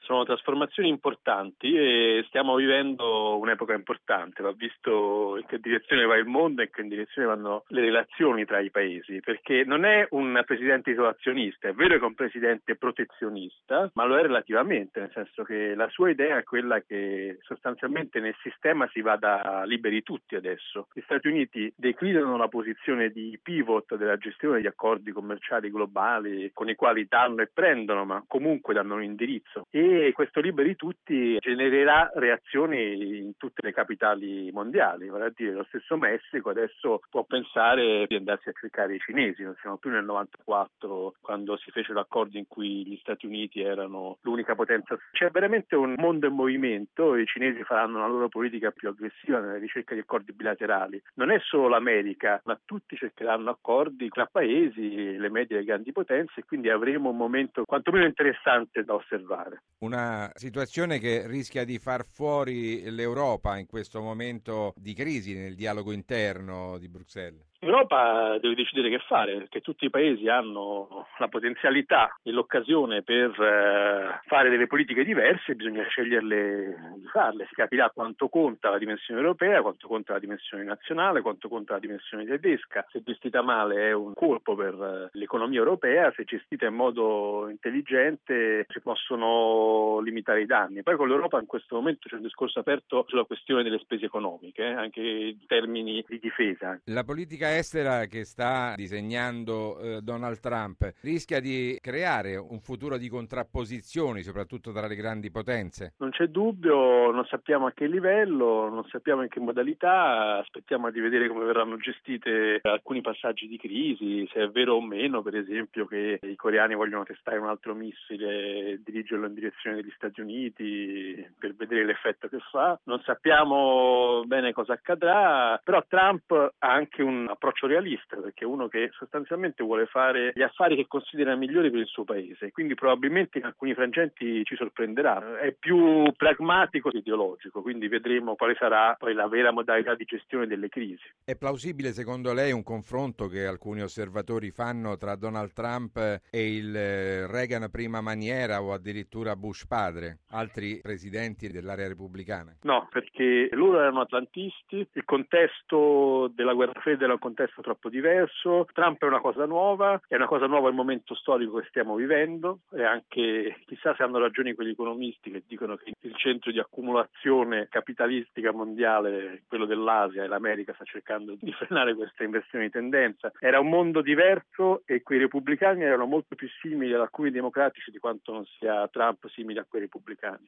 Sono trasformazioni importanti e stiamo vivendo un'epoca importante. Va visto in che direzione va il mondo e in che direzione vanno le relazioni tra i paesi, perché non è un presidente isolazionista, è vero che è un presidente protezionista, ma lo è relativamente, nel senso che la sua idea è quella che sostanzialmente nel sistema si vada liberi tutti adesso. Gli Stati Uniti declinano la posizione di pivot della gestione degli accordi commerciali globali con i quali danno e prendono, ma comunque danno un indirizzo. E questo liberi tutti genererà reazioni in tutte le capitali mondiali, vale a dire lo stesso Messico adesso può pensare di andarsi a cercare i cinesi, non siamo più nel 94 quando si fece l'accordo in cui gli Stati Uniti erano l'unica potenza. C'è veramente un mondo in movimento, i cinesi faranno la loro politica più aggressiva nella ricerca di accordi bilaterali. Non è solo l'America, ma tutti cercheranno accordi tra paesi, le medie e le grandi potenze, e quindi avremo un momento quantomeno interessante da osservare. Una situazione che rischia di far fuori l'Europa in questo momento di crisi nel dialogo interno di Bruxelles. L'Europa deve decidere che fare, perché tutti i paesi hanno la potenzialità e l'occasione per fare delle politiche diverse, bisogna sceglierle di farle. Si capirà quanto conta la dimensione europea, quanto conta la dimensione nazionale, quanto conta la dimensione tedesca. Se gestita male è un colpo per l'economia europea, se gestita in modo intelligente si possono limitare i danni. Poi con l'Europa in questo momento c'è un discorso aperto sulla questione delle spese economiche, anche in termini di difesa. La politica estera che sta disegnando Donald Trump rischia di creare un futuro di contrapposizioni, soprattutto tra le grandi potenze? Non c'è dubbio, non sappiamo a che livello, non sappiamo in che modalità, aspettiamo di vedere come verranno gestite alcuni passaggi di crisi, se è vero o meno, per esempio, che i coreani vogliono testare un altro missile e dirigerlo in direzione degli Stati Uniti per vedere l'effetto che fa. Non sappiamo bene cosa accadrà, però Trump ha anche un approccio realista, perché è uno che sostanzialmente vuole fare gli affari che considera migliori per il suo paese, quindi probabilmente in alcuni frangenti ci sorprenderà. È più pragmatico che ideologico, quindi vedremo quale sarà poi la vera modalità di gestione delle crisi. È plausibile secondo lei un confronto che alcuni osservatori fanno tra Donald Trump e il Reagan prima maniera o addirittura Bush padre, altri presidenti dell'area repubblicana? No, perché loro erano atlantisti, il contesto della guerra fredda era un contesto troppo diverso, Trump è una cosa nuova il momento storico che stiamo vivendo, e anche chissà se hanno ragione quegli economisti che dicono che il centro di accumulazione capitalistica mondiale, quello dell'Asia, e l'America sta cercando di frenare questa inversione di tendenza. Era un mondo diverso e quei repubblicani erano molto più simili ad alcuni democratici di quanto non sia Trump simile a quei repubblicani.